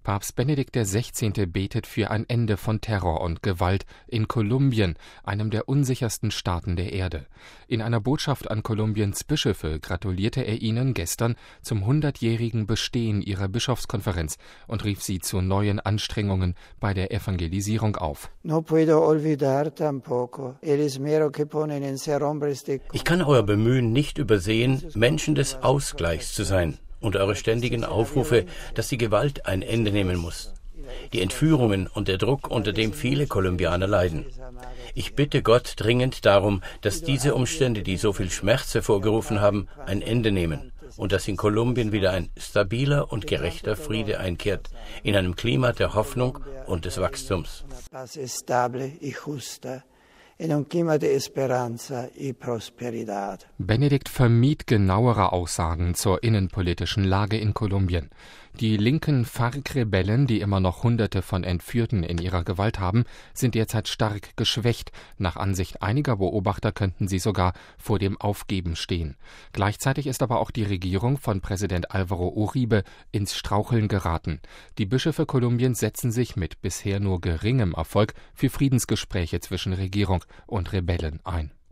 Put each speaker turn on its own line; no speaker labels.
Papst Benedikt XVI. Betet für ein Ende von Terror und Gewalt in Kolumbien, einem der unsichersten Staaten der Erde. In einer Botschaft an Kolumbiens Bischöfe gratulierte er ihnen gestern zum 100-jährigen Bestehen ihrer Bischofskonferenz und rief sie zu neuen Anstrengungen bei der Evangelisierung auf.
Ich kann euer Bemühen nicht übersehen, Menschen des Ausgleichs zu sein, und eure ständigen Aufrufe, dass die Gewalt ein Ende nehmen muss. Die Entführungen und der Druck, unter dem viele Kolumbianer leiden. Ich bitte Gott dringend darum, dass diese Umstände, die so viel Schmerz hervorgerufen haben, ein Ende nehmen und dass in Kolumbien wieder ein stabiler und gerechter Friede einkehrt, in einem Klima der Hoffnung und des Wachstums.
Benedikt vermied genauere Aussagen zur innenpolitischen Lage in Kolumbien. Die linken FARC-Rebellen, die immer noch Hunderte von Entführten in ihrer Gewalt haben, sind derzeit stark geschwächt. Nach Ansicht einiger Beobachter könnten sie sogar vor dem Aufgeben stehen. Gleichzeitig ist aber auch die Regierung von Präsident Álvaro Uribe ins Straucheln geraten. Die Bischöfe Kolumbiens setzen sich mit bisher nur geringem Erfolg für Friedensgespräche zwischen Regierung und Rebellen ein.